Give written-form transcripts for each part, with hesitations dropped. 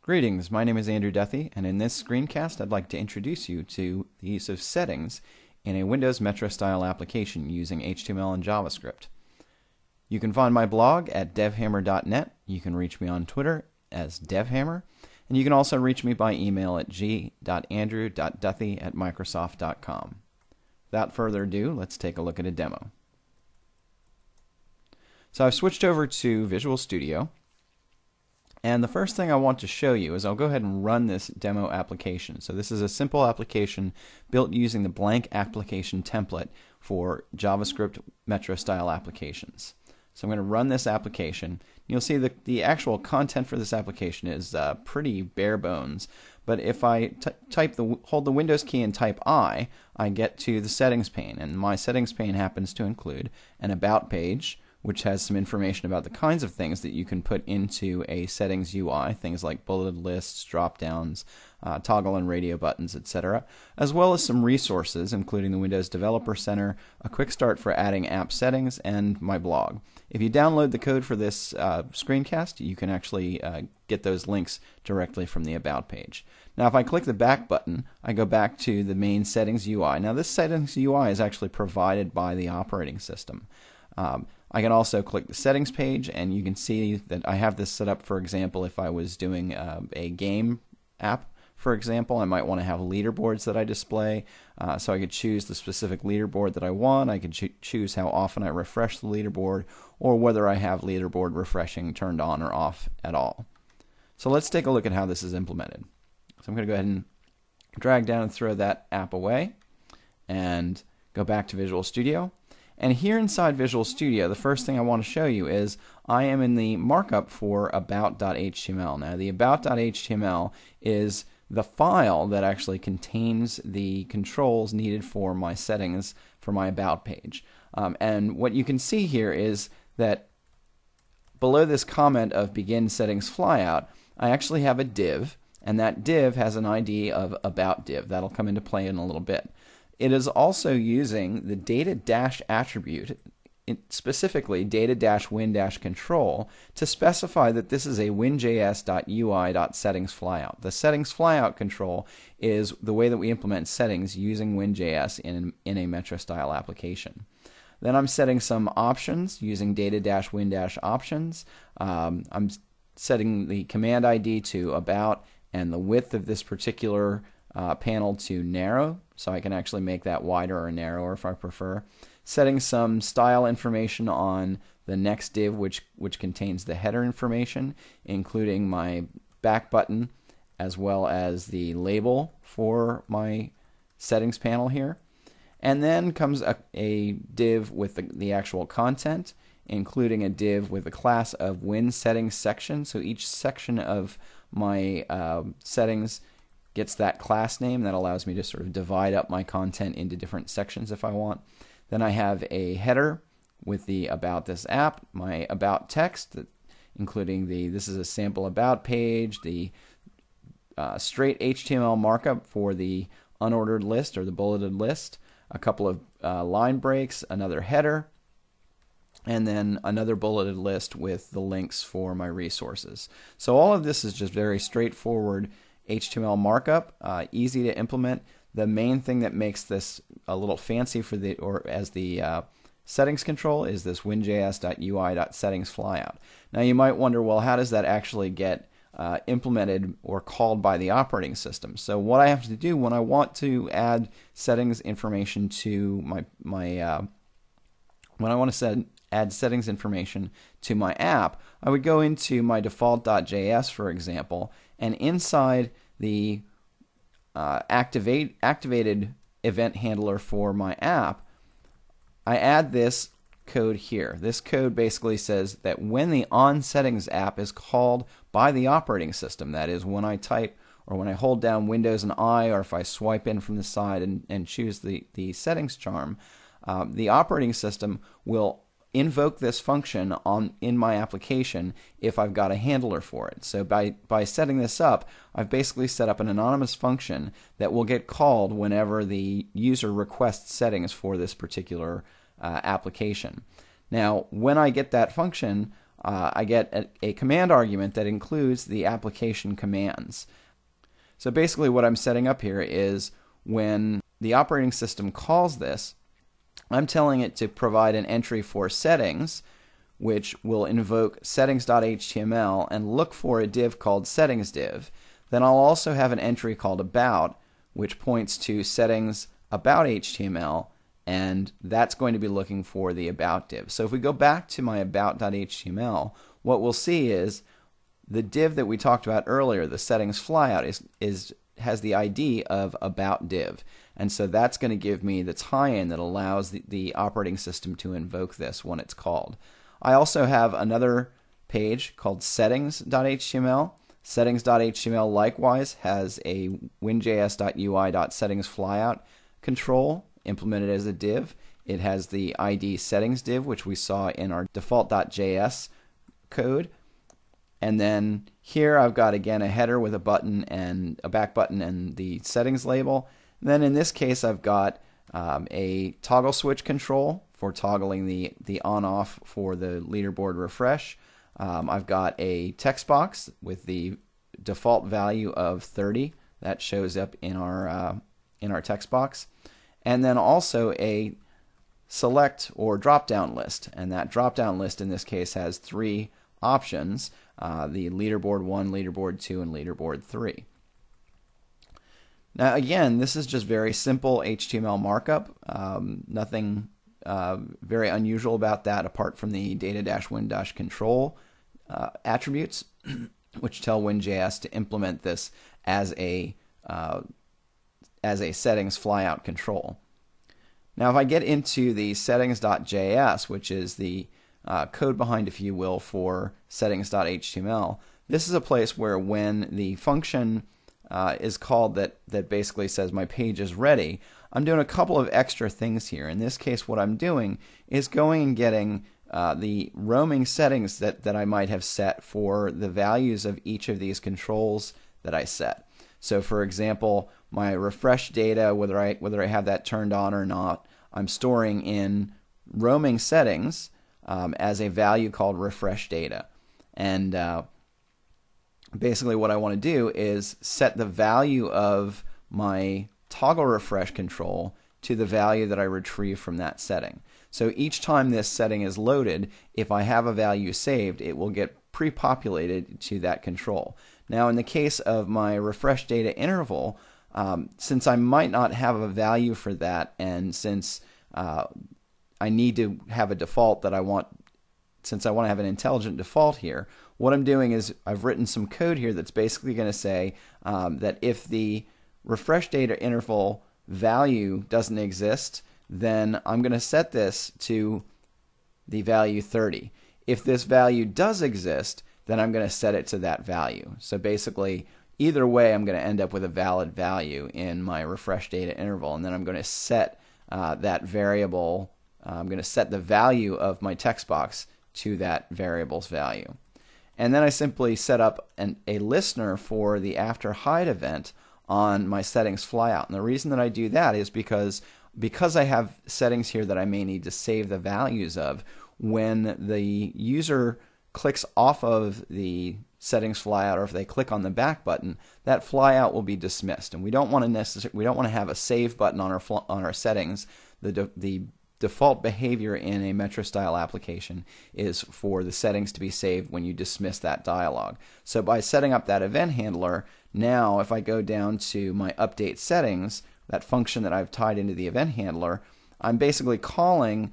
Greetings, my name is Andrew Duthie, and in this screencast I'd like to introduce you to the use of settings in a Windows Metro-style application using HTML and JavaScript. You can find my blog at devhammer.net, you can reach me on Twitter as devhammer, and you can also reach me by email at g.andrew.duthie@microsoft.com. Without further ado, let's take a look at a demo. So I've switched over to Visual Studio. And the first thing I want to show you is I'll go ahead and run this demo application. So this is a simple application built using the blank application template for JavaScript Metro style applications. So I'm going to run this application. You'll see that the actual content for this application is pretty bare bones. But if I hold the Windows key and type I get to the settings pane. And my settings pane happens to include an About page, which has some information about the kinds of things that you can put into a settings UI, things like bulleted lists, drop-downs, toggle and radio buttons, etc., as well as some resources, including the Windows Developer Center, a quick start for adding app settings, and my blog. If you download the code for this screencast, you can actually get those links directly from the About page. Now, if I click the back button, I go back to the main settings UI. Now, this settings UI is actually provided by the operating system. I can also click the settings page, and you can see that I have this set up, for example, if I was doing a game app, for example. I might want to have leaderboards that I display, so I could choose the specific leaderboard that I want. I could choose how often I refresh the leaderboard, or whether I have leaderboard refreshing turned on or off at all. So let's take a look at how this is implemented. So I'm going to go ahead and drag down and throw that app away, and go back to Visual Studio. And here inside Visual Studio, the first thing I want to show you is I am in the markup for about.html. Now, the about.html is the file that actually contains the controls needed for my settings for my About page. And what you can see here is that below this comment of begin settings flyout, I actually have a div, and that div has an ID of about div. That'll come into play in a little bit. It is also using the data- attribute, specifically data-win-control, to specify that this is a winjs.ui.settingsFlyout. The settings flyout control is the way that we implement settings using WinJS in a Metro-style application. Then I'm setting some options using data-win-options. I'm setting the command ID to about and the width of this particular panel to narrow, so I can actually make that wider or narrower if I prefer. Setting some style information on the next div, which contains the header information, including my back button as well as the label for my settings panel here. And then comes a div with the actual content, including a div with a class of WinSettingsSection. So each section of my settings gets that class name that allows me to sort of divide up my content into different sections if I want. Then I have a header with the about this app, my about text, including this is a sample about page, the straight HTML markup for the unordered list or the bulleted list, a couple of line breaks, another header, and then another bulleted list with the links for my resources. So all of this is just very straightforward HTML markup, easy to implement. The main thing that makes this a little fancy for as the settings control is this winjs.ui.settingsFlyout. Now you might wonder, well, how does that actually get implemented or called by the operating system? So what I have to do when I want to add settings information to when I want to add settings information to my app, I would go into my default.js, for example, and inside the activated event handler for my app, I add this code here. This code basically says that when the onSettings app is called by the operating system, that is when I type or when I hold down Windows and I, or if I swipe in from the side and choose the settings charm, the operating system will invoke this function in my application if I've got a handler for it. So by setting this up, I've basically set up an anonymous function that will get called whenever the user requests settings for this particular application. Now, when I get that function, I get a command argument that includes the application commands. So basically what I'm setting up here is when the operating system calls this, I'm telling it to provide an entry for settings, which will invoke settings.html and look for a div called settings div. Then I'll also have an entry called about, which points to settings about HTML, and that's going to be looking for the about div. So if we go back to my about.html, what we'll see is the div that we talked about earlier, the settings flyout, has the ID of about div. And so that's going to give me the tie-in that allows the operating system to invoke this when it's called. I also have another page called settings.html. Settings.html likewise has a winjs.ui.settingsFlyout control implemented as a div. It has the ID settings div, which we saw in our default.js code. And then here I've got, again, a header with a button and a back button and the settings label. And then in this case, I've got a toggle switch control for toggling the on-off for the leaderboard refresh. I've got a text box with the default value of 30 that shows up in our text box, and then also a select or drop-down list. And that drop-down list in this case has three options: the leaderboard 1, leaderboard 2, and leaderboard 3. Now again, this is just very simple HTML markup. Nothing very unusual about that apart from the data-win-control attributes, which tell WinJS to implement this as a settings flyout control. Now if I get into the settings.js, which is the code behind, if you will, for settings.html, this is a place where when the function is called that basically says my page is ready, I'm doing a couple of extra things here. In this case, what I'm doing is going and getting the roaming settings that I might have set for the values of each of these controls that I set. So for example, my refresh data, whether I have that turned on or not, I'm storing in roaming settings as a value called refresh data. And basically what I want to do is set the value of my toggle refresh control to the value that I retrieve from that setting. So each time this setting is loaded, if I have a value saved, it will get pre-populated to that control. Now in the case of my refresh data interval, since I might not have a value for that, and since I need to have a default that I want, since I want to have an intelligent default here, what I'm doing is I've written some code here that's basically going to say that if the refresh data interval value doesn't exist, then I'm going to set this to the value 30. If this value does exist, then I'm going to set it to that value. So basically, either way, I'm going to end up with a valid value in my refresh data interval, and then I'm going to set that variable, I'm going to set the value of my text box to that variable's value. And then I simply set up a listener for the after hide event on my settings flyout. And the reason that I do that is because I have settings here that I may need to save the values of. When the user clicks off of the settings flyout, or if they click on the back button, that flyout will be dismissed. And we don't want to have a save button on our settings. The default behavior in a Metro style application is for the settings to be saved when you dismiss that dialog. So by setting up that event handler, now if I go down to my update settings, that function that I've tied into the event handler, I'm basically calling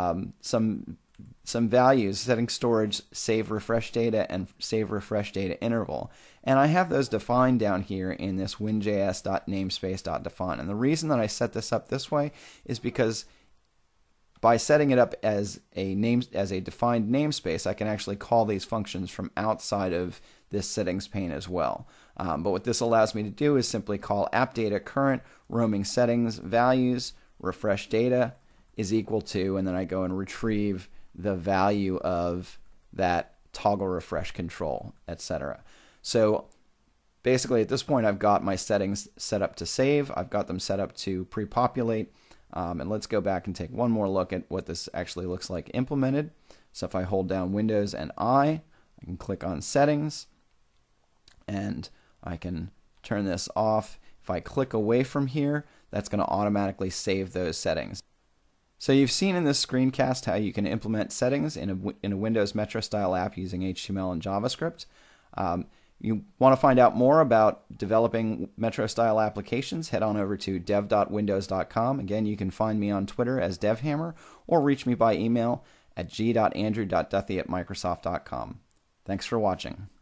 some values, setting storage, save refresh data, and save refresh data interval. And I have those defined down here in this winjs.namespace.define. And the reason that I set this up this way is because by setting it up as a defined namespace, I can actually call these functions from outside of this settings pane as well. But what this allows me to do is simply call appdata current roaming settings values refresh data is equal to, and then I go and retrieve the value of that toggle refresh control, etc. So basically at this point I've got my settings set up to save, I've got them set up to pre-populate, and let's go back and take one more look at what this actually looks like implemented. So if I hold down Windows and I can click on Settings, and I can turn this off. If I click away from here, that's going to automatically save those settings. So you've seen in this screencast how you can implement settings in a Windows Metro style app using HTML and JavaScript. You want to find out more about developing Metro style applications, head on over to dev.windows.com. Again, you can find me on Twitter as DevHammer or reach me by email at g.andrew.duthie@microsoft.com. Thanks for watching.